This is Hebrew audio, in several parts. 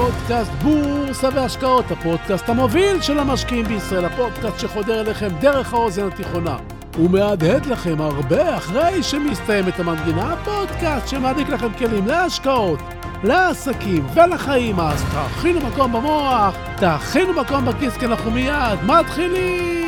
לפודקאסט בורסה והשקעות, הפודקאסט המוביל של המשקיעים בישראל, הפודקאסט שחודר אליכם דרך האוזן התיכונה ומהדהד לכם הרבה אחרי שמסתיימת המנגינה, הפודקאסט שמעניק לכם כלים להשקעות, לעסקים ולחיים. אז תאכינו מקום במוח, תאכינו מקום בכיס, כי אנחנו מיד מתחילים.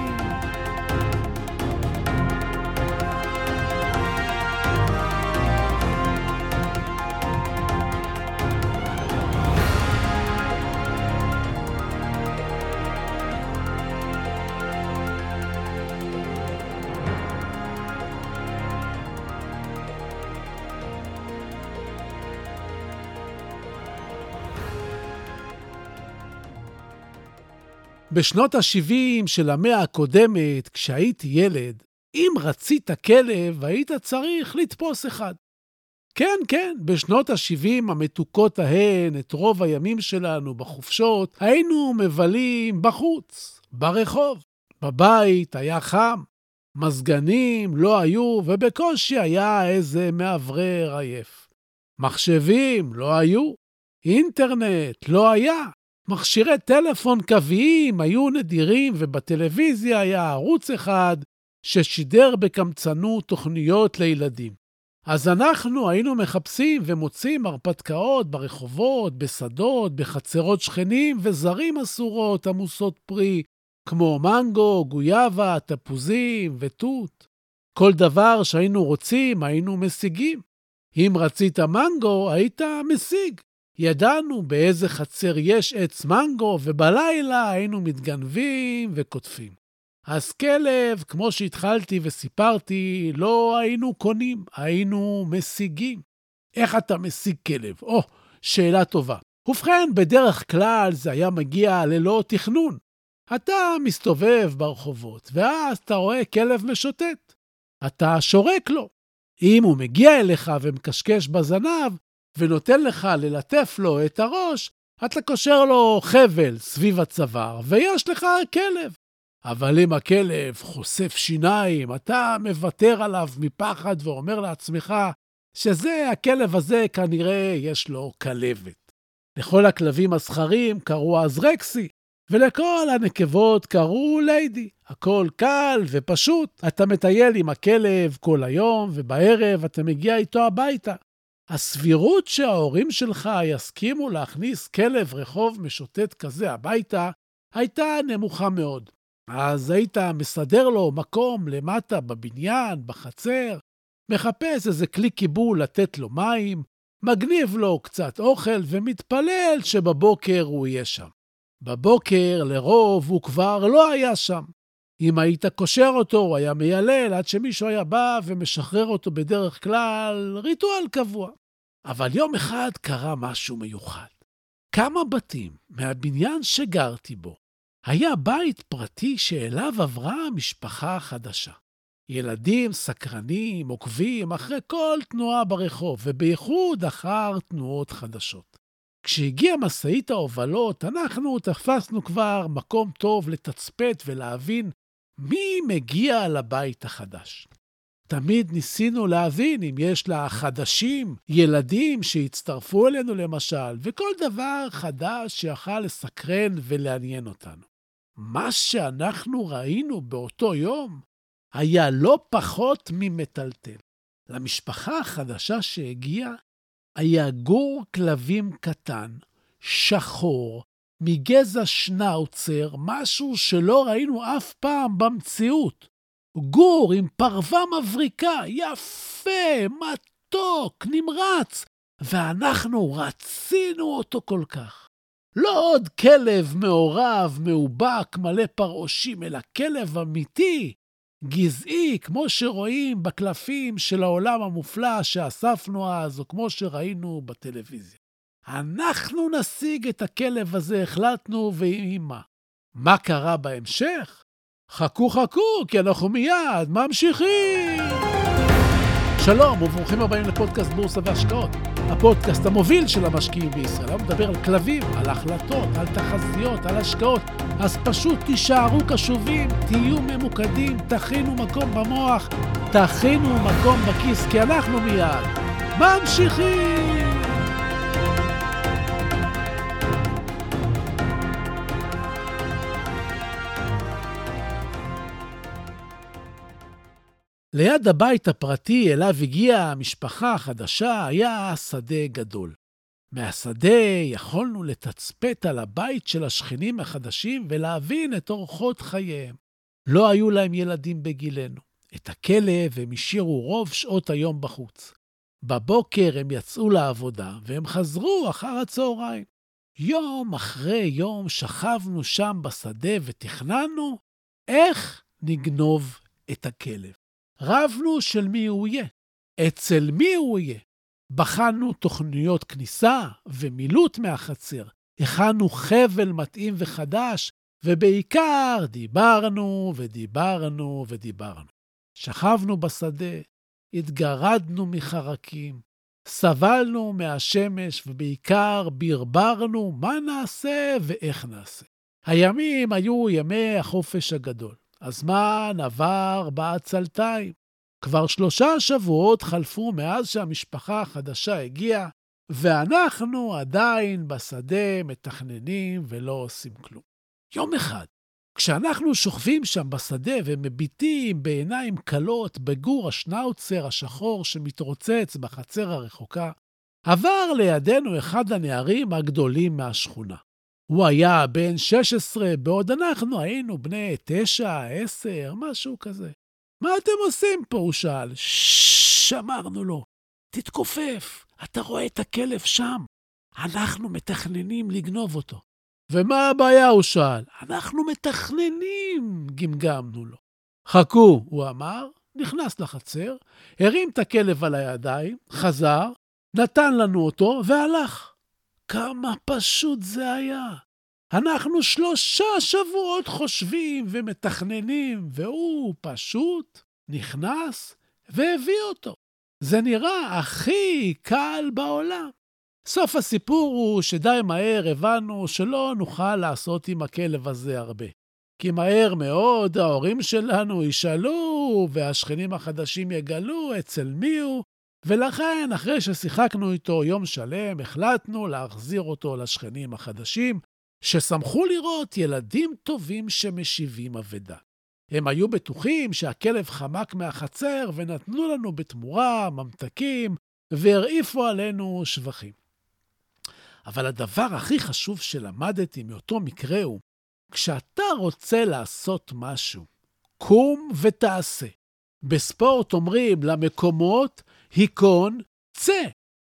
בשנות ה-70 של המאה הקודמת, כשהייתי ילד, אם רצית כלב, היית צריך לתפוס אחד. כן, בשנות ה-70 המתוקות ההן, את רוב הימים שלנו בחופשות, היינו מבלים בחוץ, ברחוב. בבית היה חם, מזגנים לא היו, ובקושי היה איזה מאוורר עייף. מחשבים לא היו, אינטרנט לא היה. מכשירי טלפון קוויים היו נדירים, ובטלוויזיה היה ערוץ אחד ששידר בקמצנות תוכניות לילדים. אז אנחנו היינו מחפשים ומוצאים הרפתקאות ברחובות, בשדות, בחצרות שכנים וזרים אסורות עמוסות פרי, כמו מנגו, גויאבה, תפוזים ותות. כל דבר שהיינו רוצים היינו משיגים. אם רצית מנגו היית משיג. ידענו באיזה חצר יש עץ מנגו, ובלילה היינו מתגנבים וכותפים. אז כלב, כמו שהתחלתי וסיפרתי, לא היינו קונים, היינו משיגים. איך אתה משיג כלב? שאלה טובה. ובכן, בדרך כלל זה היה מגיע ללא תכנון. אתה מסתובב ברחובות, ואז אתה רואה כלב משוטט. אתה שורק לו. אם הוא מגיע אליך ומקשקש בזנב, ונותן לך ללטף לו את הראש, אתה קושר לו חבל סביב הצוואר, ויש לך כלב. אבל אם הכלב חושף שיניים, אתה מוותר עליו מפחד ואומר לעצמך הכלב הזה כנראה יש לו כלבת. לכל הכלבים הזכרים קראו אז רקסי, ולכל הנקבות קראו ליידי. הכל קל ופשוט. אתה מטייל עם הכלב כל היום, ובערב אתה מגיע איתו הביתה. הסבירות שההורים שלך יסכימו להכניס כלב רחוב משוטט כזה הביתה הייתה נמוכה מאוד. אז היית מסדר לו מקום למטה בבניין, בחצר, מחפש איזה כלי קיבול לתת לו מים, מגניב לו קצת אוכל ומתפלל שבבוקר הוא יהיה שם. בבוקר לרוב הוא כבר לא היה שם. אם היית קושר אותו, הוא היה מיילל עד שמישהו היה בא ומשחרר אותו, בדרך כלל ריטואל קבוע. אבל יום אחד קרה משהו מיוחד. כמה בתים מהבניין שגרתי בו היה בית פרטי שאליו עברה משפחה חדשה. ילדים סקרנים, עוקבים אחרי כל תנועה ברחוב, ובייחוד אחר תנועות חדשות. כשהגיע מסעית ההובלות, אנחנו תפסנו כבר מקום טוב לתצפת ולהבין מי מגיע לבית החדש. תמיד ניסינו להבין אם יש לה חדשים, ילדים שהצטרפו אלינו למשל, וכל דבר חדש שיכל לסקרן ולעניין אותנו. מה שאנחנו ראינו באותו יום היה לא פחות ממטלטל. למשפחה החדשה שהגיעה היה גור כלבים קטן, שחור, מגזע שנאוצר, משהו שלא ראינו אף פעם במציאות. גור עם פרווה מבריקה, יפה, מתוק, נמרץ, ואנחנו רצינו אותו כל כך. לא עוד כלב מעורב, מאובק, מלא פרעושים, אלא כלב אמיתי, גזעי, כמו שרואים בקלפים של העולם המופלא שאספנו אז, או כמו שראינו בטלוויזיה. אנחנו נשיג את הכלב הזה, החלטנו, ועם מה קרה בהמשך? חכו, כי אנחנו מיד ממשיכים. שלום וברוכים הבאים לפודקאסט בורסה והשקעות, הפודקאסט המוביל של המשקיעים בישראל. אני מדבר על כלבים, על החלטות, על תחזיות, על השקעות. אז פשוט תישארו קשובים, תהיו ממוקדים, תכינו מקום במוח, תכינו מקום בכיס, כי אנחנו מיד ממשיכים. ליד הבית הפרטי אליו הגיעה המשפחה החדשה היה שדה גדול. מהשדה יכולנו לתצפת על הבית של השכנים החדשים ולהבין את אורחות חייהם. לא היו להם ילדים בגילנו. את הכלב הם השאירו רוב שעות היום בחוץ. בבוקר הם יצאו לעבודה והם חזרו אחר הצהריים. יום אחרי יום שכבנו שם בשדה ותכננו איך נגנוב את הכלב. רבנו של מי הוא יהיה, אצל מי הוא יהיה. בחנו תוכניות כניסה ומילוט מהחצר. הכנו חבל מתאים וחדש, ובעיקר דיברנו ודיברנו ודיברנו. שכבנו בשדה, התגרדנו מחרקים, סבלנו מהשמש ובעיקר ברברנו מה נעשה ואיך נעשה. הימים היו ימי החופש הגדול. הזמן עבר בעצלתיים. כבר 3 שבועות חלפו מאז שהמשפחה החדשה הגיעה, ואנחנו עדיין בשדה מתכננים ולא עושים כלום. יום אחד, כשאנחנו שוכבים שם בשדה ומביטים בעיניים קלות בגור השנאוצר השחור שמתרוצץ בחצר הרחוקה, עבר לידינו אחד הנערים הגדולים מהשכונה. הוא היה בן 16, בעוד אנחנו היינו בני 9, 10, משהו כזה. מה אתם עושים פה? הוא שאל. אמרנו לו, תתכופף, אתה רואה את הכלב שם. אנחנו מתכננים לגנוב אותו. ומה הבעיה? הוא שאל. אנחנו מתכננים, גמגמנו לו. חכו, הוא אמר, נכנס לחצר, הרים את הכלב על הידיים, חזר, נתן לנו אותו והלך. כמה פשוט זה היה. אנחנו 3 שבועות חושבים ומתכננים, והוא פשוט נכנס והביא אותו. זה נראה הכי קל בעולם. סוף הסיפור הוא שדי מהר הבנו שלא נוכל לעשות עם הכלב הזה הרבה. כי מהר מאוד ההורים שלנו ישאלו, והשכנים החדשים יגלו אצל מי הוא, ולכן אחרי ששיחקנו איתו יום שלם, החלטנו להחזיר אותו לשכנים החדשים, ששמחו לראות ילדים טובים שמשיבים אבדה. הם היו בטוחים שהכלב חמק מהחצר ונתנו לנו בתמורה ממתקים והרעיפו עלינו שבחים. אבל הדבר הכי חשוב שלמדתי מאותו מקרה הוא, כשאתה רוצה לעשות משהו, קום ותעשה. בספורט אומרים למקומות, היכון, צא.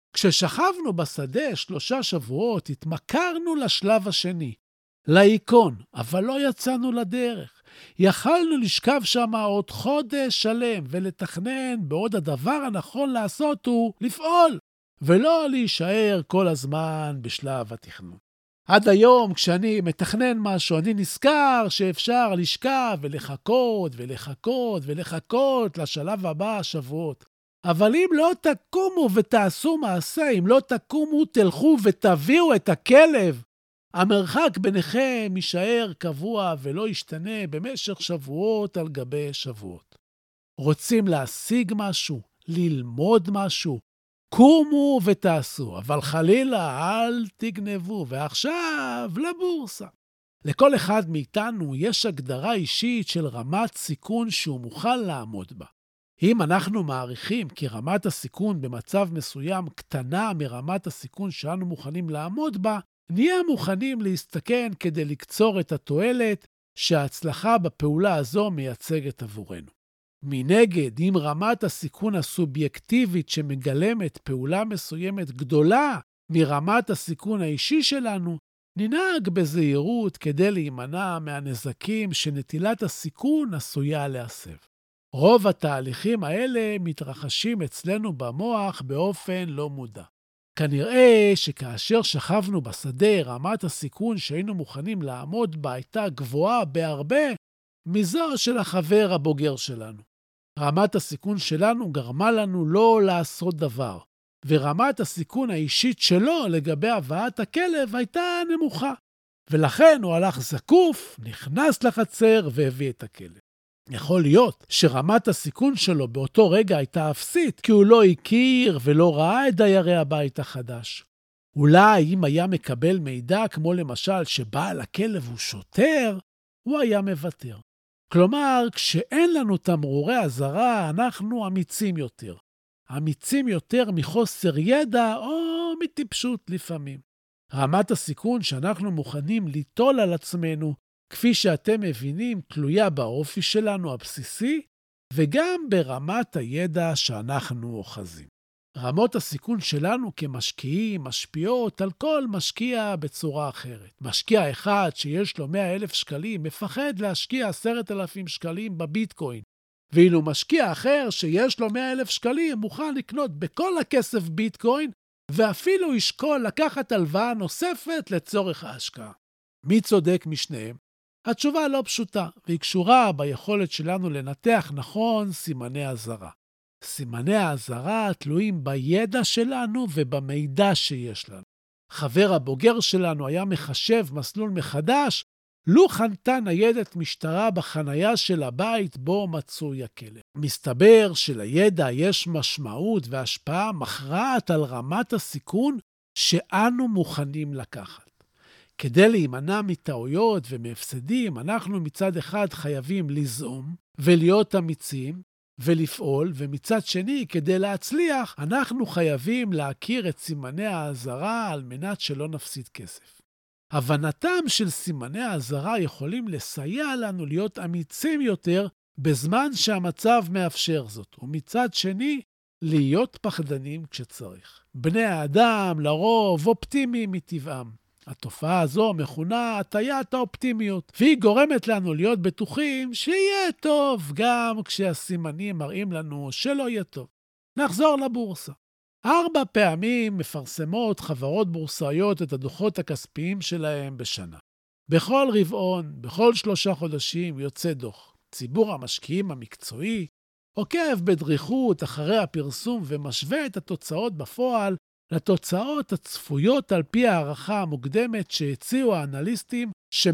כששכבנו בשדה 3 שבועות, התמכרנו לשלב השני, להיכון, אבל לא יצאנו לדרך. יכלנו לשכב שם עוד חודש שלם ולתכנן, בעוד הדבר הנכון לעשות הוא לפעול, ולא להישאר כל הזמן בשלב התכנון. עד היום, כשאני מתכנן משהו, אני נזכר שאפשר לשכב ולחכות ולחכות ולחכות לשלב הבא שבועות. אבל אם לא תקומו ותעשו מעשה, אם לא תקומו תלכו ותביאו את הכלב, המרחק ביניכם יישאר קבוע ולא ישתנה במשך שבועות על גבי שבועות. רוצים להשיג משהו, ללמוד משהו, קומו ותעשו, אבל חלילה אל תגנבו. ועכשיו לבורסה. לכל אחד מאיתנו יש הגדרה אישית של רמת סיכון שהוא מוכן לעמוד בה. אם אנחנו מעריכים כי רמת הסיכון במצב מסוים קטנה מרמת הסיכון שאנו מוכנים לעמוד בה, נהיה מוכנים להסתכן כדי לקצור את התועלת שההצלחה בפעולה הזו מייצגת עבורנו. מנגד, אם רמת הסיכון הסובייקטיבית שמגלמת פעולה מסוימת גדולה מרמת הסיכון האישי שלנו, ננהג בזהירות כדי להימנע מהנזקים שנטילת הסיכון עשויה להסב. רוב התהליכים האלה מתרחשים אצלנו במוח באופן לא מודע. כנראה שכאשר שכבנו בשדה, רמת הסיכון שהיינו מוכנים לעמוד בה הייתה גבוהה בהרבה מזו של החבר הבוגר שלנו. רמת הסיכון שלנו גרמה לנו לא לעשות דבר, ורמת הסיכון האישית שלו לגבי הבאת הכלב הייתה נמוכה. ולכן הוא הלך זקוף, נכנס לחצר והביא את הכלב. יכול להיות שרמת הסיכון שלו באותו רגע הייתה אפסית, כי הוא לא הכיר ולא ראה את דיירי הבית החדש. אולי אם היה מקבל מידע כמו למשל שבעל הכלב הוא שוטר, הוא היה מוותר. כלומר, כשאין לנו תמרורי אזהרה, אנחנו אמיצים יותר. אמיצים יותר מחוסר ידע או מטיפשות לפעמים. רמת הסיכון שאנחנו מוכנים ליטול על עצמנו, כפי שאתם מבינים, תלויה באופי שלנו הבסיסי, וגם ברמת הידע שאנחנו אוחזים. רמות הסיכון שלנו כמשקיעים משפיעות על כל משקיע בצורה אחרת. משקיע אחד שיש לו 100,000 שקלים מפחד להשקיע 10,000 שקלים בביטקוין, ואילו משקיע אחר שיש לו 100,000 שקלים מוכן לקנות בכל הכסף ביטקוין, ואפילו ישקול לקחת הלוואה נוספת לצורך ההשקעה. מי צודק משניהם? התשובה לא פשוטה, והיא קשורה ביכולת שלנו לנתח נכון סימני אזהרה. סימני האזהרה תלויים בידע שלנו ובמידע שיש לנו. חבר הבוגר שלנו היה מחשב מסלול מחדש, לו חנתה ניידת משטרה בחנייה של הבית בו מצוי הכלב. מסתבר שלידע יש משמעות והשפעה מכרעת על רמת הסיכון שאנו מוכנים לקחת. כדי להימנע מטעויות ומהפסדים, אנחנו מצד אחד חייבים לזעום ולהיות אמיצים ולפעול, ומצד שני, כדי להצליח, אנחנו חייבים להכיר את סימני האזהרה על מנת שלא נפסיד כסף. הבנתם של סימני האזהרה יכולים לסייע לנו להיות אמיצים יותר בזמן שהמצב מאפשר זאת, ומצד שני, להיות פחדנים כשצריך. בני האדם לרוב אופטימיים מטבעם. התופעה הזו מכונה הטיית האופטימיות, והיא גורמת לנו להיות בטוחים שיהיה טוב גם כשהסימנים מראים לנו שלא יהיה טוב. נחזור לבורסה. 4 פעמים מפרסמות חברות בורסאיות את הדוחות הכספיים שלהם בשנה. בכל רבעון, בכל 3 חודשים יוצא דוח. ציבור המשקיעים המקצועי עוקב בדריכות אחרי הפרסום ומשווה את התוצאות בפועל לתוצאות הצפויות על פי הערכה המוקדמת שהציעו האנליסטים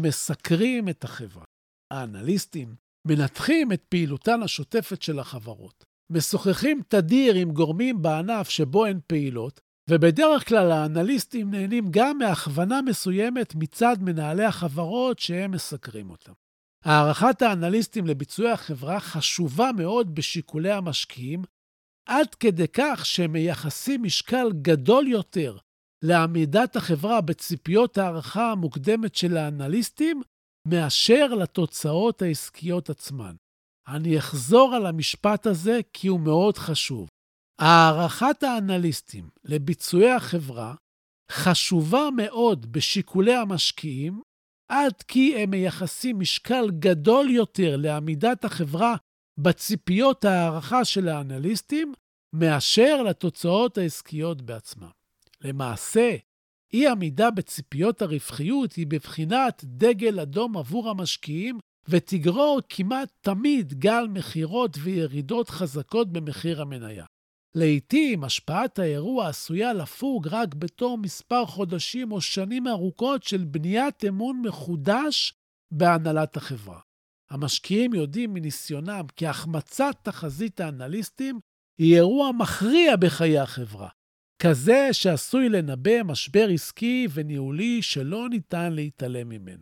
שמסקרים את החברה. האנליסטים מנתחים את פעילותן השוטפת של החברות, משוחחים תדיר עם גורמים בענף שבו הן פעילות, ובדרך כלל האנליסטים נהנים גם מהכוונה מסוימת מצד מנהלי החברות שהם מסקרים אותם. הערכת האנליסטים לביצועי החברה חשובה מאוד בשיקולי המשקיעים, עד כדי כך שהם מייחסים משקל גדול יותר לעמידת החברה בציפיות הערכה המוקדמת של האנליסטים, מאשר לתוצאות העסקיות עצמן. אני אחזור על המשפט הזה כי הוא מאוד חשוב. הערכת האנליסטים לביצועי החברה חשובה מאוד בשיקולי המשקיעים, עד כי הם מייחסים משקל גדול יותר לעמידת החברה בציפיות הערכה של האנליסטים, מאשר לתוצאות העסקיות בעצמם. למעשה, אי עמידה בציפיות הרווחיות היא בבחינת דגל אדום עבור המשקיעים, ותגרור כמעט תמיד גל מחירות וירידות חזקות במחיר המניה. לעתים השפעת האירוע עשויה לפוג רק בתור מספר חודשים או שנים ארוכות של בניית אמון מחודש בהנהלת החברה. המשקיעים יודעים מניסיונם כי החמצת תחזית האנליסטים היא אירוע מכריע בחיי החברה, כזה שעשוי לנבא משבר עסקי וניהולי שלא ניתן להתעלם ממנו.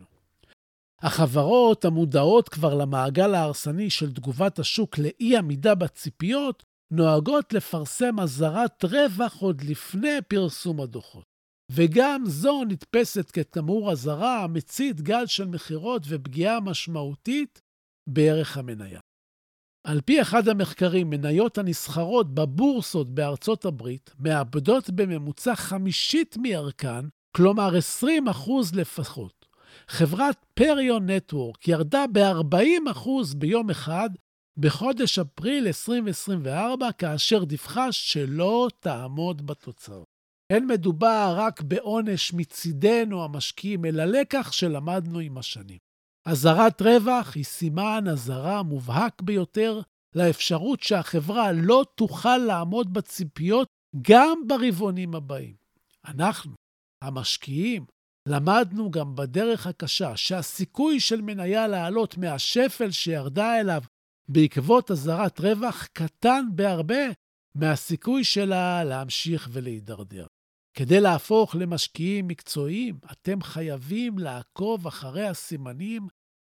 החברות המודעות כבר למעגל ההרסני של תגובת השוק לאי עמידה בציפיות, נוהגות לפרסם אזהרת רווח עוד לפני פרסום הדוחות. וגם זו נתפסת כתמרור אזהרה המצית גל של מחירות ופגיעה משמעותית בערך המניה. על פי אחד המחקרים, מניות הנסחרות בבורסות בארצות הברית מאבדות בממוצע 50% מערכן, כלומר 20% לפחות. חברת פריון נטוורק ירדה ב-40% ביום אחד בחודש אפריל 2024, כאשר דיווחה שלא תעמוד בתוצאות. אין מדובר רק בעונש מצידנו המשקיעים, אלא לקח שלמדנו עם השנים. אזהרת רווח היא סימן אזהרה מובהק ביותר לאפשרות שהחברה לא תוכל לעמוד בציפיות גם ברבעונים הבאים. אנחנו, המשקיעים, למדנו גם בדרך הקשה שהסיכוי של מניה לעלות מהשפל שירדה אליו בעקבות אזהרת רווח קטן בהרבה מהסיכוי שלה להמשיך ולהידרדר. כדי להפוך למשקיעים מקצועיים, אתם חייבים לעקוב אחרי הסימנים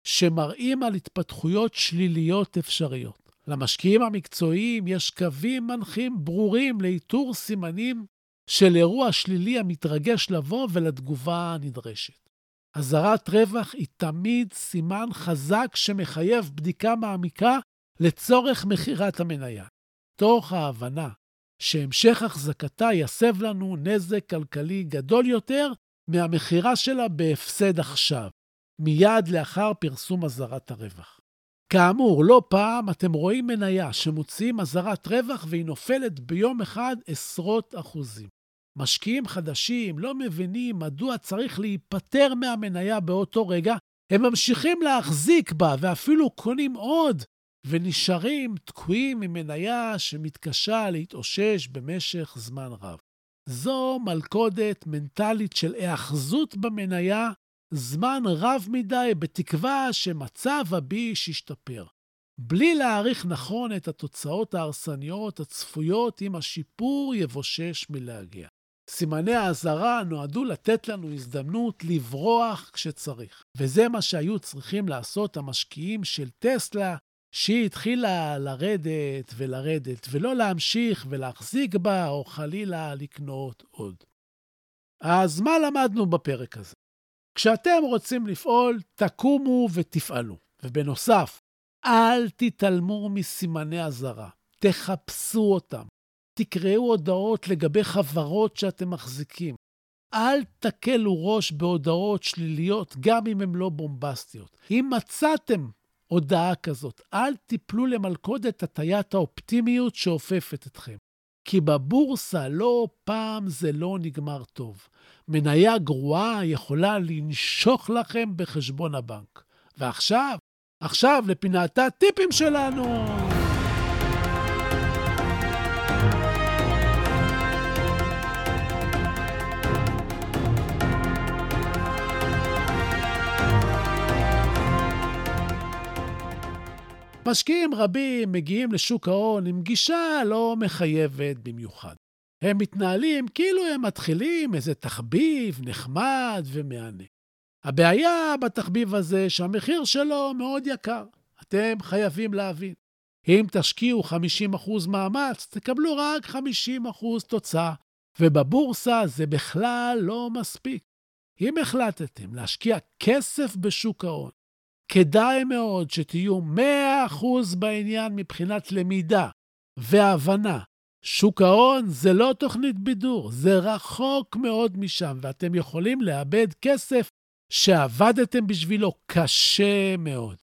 שמראים על התפתחויות שליליות אפשריות. למשקיעים המקצועיים יש קווים מנחים ברורים לאיתור סימנים של אירוע שלילי המתרגש לבוא ולתגובה הנדרשת. אזהרת רווח היא תמיד סימן חזק שמחייב בדיקה מעמיקה לצורך מחירת המניה, תוך ההבנה שהמשך החזקתה יסב לנו נזק כלכלי גדול יותר מהמחירה שלה בהפסד עכשיו, מיד לאחר פרסום אזהרת הרווח. כאמור, לא פעם אתם רואים מניה שמוציאים אזהרת רווח והיא נופלת ביום אחד עשרות אחוזים. משקיעים חדשים לא מבינים מדוע צריך להיפטר מהמניה באותו רגע, הם ממשיכים להחזיק בה ואפילו קונים עוד, ונשארים תקועים עם מניה שמתקשה להתאושש במשך זמן רב. זו מלכודת מנטלית של היאחזות במניה זמן רב מדי בתקווה שמצב הביש ישתפר, בלי להעריך נכון את התוצאות ההרסניות הצפויות אם השיפור יבושש מלהגיע. סימני האזהרה נועדו לתת לנו הזדמנות לברוח כשצריך, וזה מה שהיו צריכים לעשות המשקיעים של טסלה, שהיא התחילה לרדת ולרדת, ולא להמשיך ולהחזיק בה או חלילה לקנות עוד. אז מה למדנו בפרק הזה? כשאתם רוצים לפעול, תקומו ותפעלו. ובנוסף, אל תתעלמו מסימני אזהרה. תחפשו אותם. תקראו הודעות לגבי חברות שאתם מחזיקים. אל תקלו ראש בהודעות שליליות, גם אם הן לא בומבסטיות. אם מצאתם הודעה כזאת, אל תיפלו למלכודת הטיית האופטימיות שאופפת אתכם. כי בבורסה לא פעם זה לא נגמר טוב. מניה גרועה יכולה לנשוך לכם בחשבון הבנק. ועכשיו לפינת הטיפים שלנו. משקיעים רבים מגיעים לשוק ההון עם גישה לא מחייבת במיוחד. הם מתנהלים כאילו הם מתחילים איזה תחביב נחמד ומענה. הבעיה בתחביב הזה שהמחיר שלו מאוד יקר. אתם חייבים להבין. אם תשקיעו 50% מאמץ, תקבלו רק 50% תוצאה. ובבורסה זה בכלל לא מספיק. אם החלטתם להשקיע כסף בשוק ההון, כדאי מאוד שתהיו 100% בעניין מבחינת למידה והבנה. שוק ההון זה לא תוכנית בידור, זה רחוק מאוד משם, ואתם יכולים לאבד כסף שעבדתם בשבילו קשה מאוד.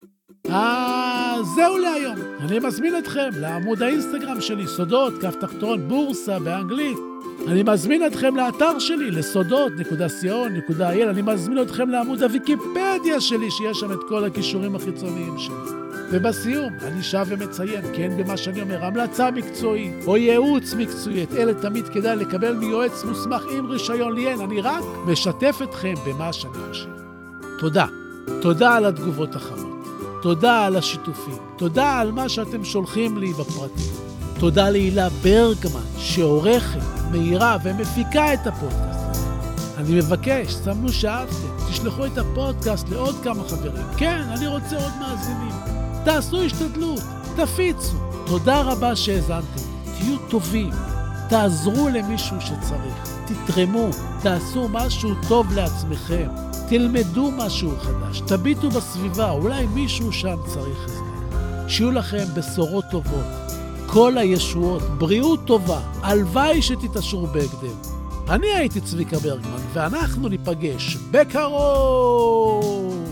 זהו להיום. אני מזמין אתכם לעמוד האינסטגרם שלי, סודות, כף תחתון, בורסה באנגלית. אני מזמין אתכם לאתר שלי, לסודות.co.il. אני מזמין אתכם לעמוד הוויקיפדיה שלי, שיש שם את כל הכישורים החיצוניים שלי. ובסיום, אני שב ומציין, כן, במה שאני אומר, המלצה מקצועית או ייעוץ מקצועי, אלה תמיד כדאי לקבל מיועץ מוסמך עם רישיון ליין. אני רק משתף אתכם במה שאני חושב. תודה על התגובות החמות. תודה על השיתופים. תודה על מה שאתם שולחים לי בפרטים. תודה להילה ברגמן, שעורכת, מהירה ומפיקה את הפודקאסט. אני מבקש, סמנו שאהבתם, תשלחו את הפודקאסט לעוד כמה חברים. כן, אני רוצה עוד מאזינים. תעשו השתדלות, תפיצו. תודה רבה שהאזנתם. תהיו טובים. תעזרו למישהו שצריך. תתרמו. תעשו משהו טוב לעצמכם. תלמדו משהו חדש. תביטו בסביבה. אולי מישהו שם צריך עזרה. שיהיו לכם בשורות טובות. כל הישועות, בריאות טובה. הלוואי שתתעשרו בהקדם. אני הייתי צביקה ברגמן, ואנחנו ניפגש בקרוב.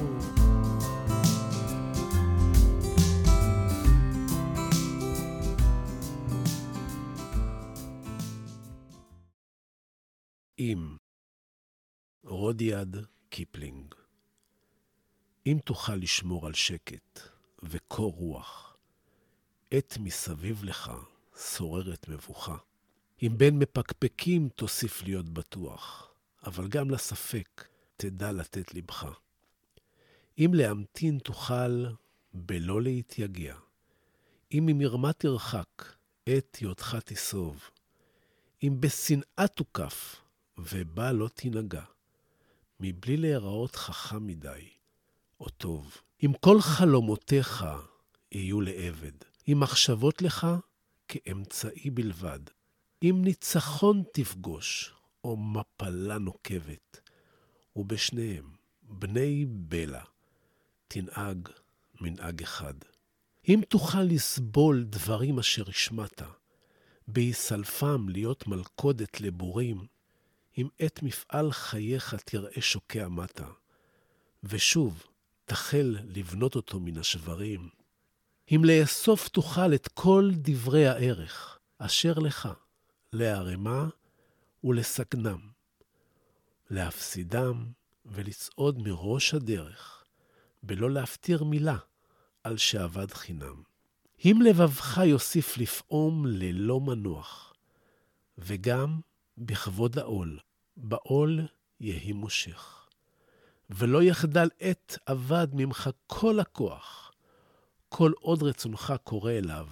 אם רודיעד קיפלינג, אם תוכל לשמור על שקט וקור רוח, עת מסביב לך שוררת מבוכה. אם בין מפקפקים תוסיף להיות בטוח, אבל גם לספק תדע לתת לבך. אם להמתין תוכל בלא להתייגע, אם ממרמה תרחק, עת היותך תסוב, אם בשנאה תוקף ובה לא תנגע, מבלי להיראות חכם מדי, או טוב. אם כל חלומותיך יהיו לעבד, אם מחשבות לך כאמצעי בלבד, אם ניצחון תפגוש, או מפלה נוקבת, ובשניהם, בני בלע, תנהג מנהג אחד. אם תוכל לסבול דברים אשר השמעת, ביסלפם להיות מלכודת לבורים, אם את מפעל חייך תראה שוקע מטה, ושוב תחל לבנות אותו מן השברים, אם לאסוף תוכל את כל דברי הערך, אשר לך, להרמה ולסגנם, להפסידם ולצעוד מראש הדרך, בלא להפתיר מילה על שעבד חינם. אם לבבך יוסיף לפעום ללא מנוח, וגם בכבוד העול, בעול יהי מושך. ולא יחדל עת עבד ממך כל הכוח, כל עוד רצונך קורא אליו,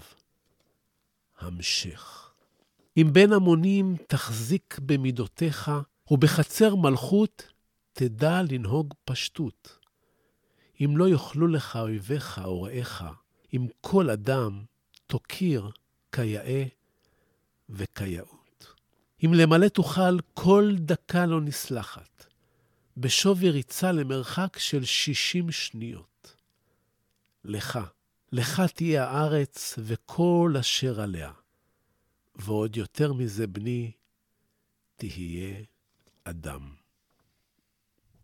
המשך. אם בין המונים תחזיק במידותיך, ובחצר מלכות תדע לנהוג פשטות. אם לא יאכלו לך אויביך או רעיך, אם כל אדם תוקיר כיאה וכיאות. אם למלא תוכל כל דקה לא נסלחת, בשווי ריצה למרחק של 60 שניות. לך תהיה הארץ וכל אשר עליה, ועוד יותר מזה בני, תהיה אדם.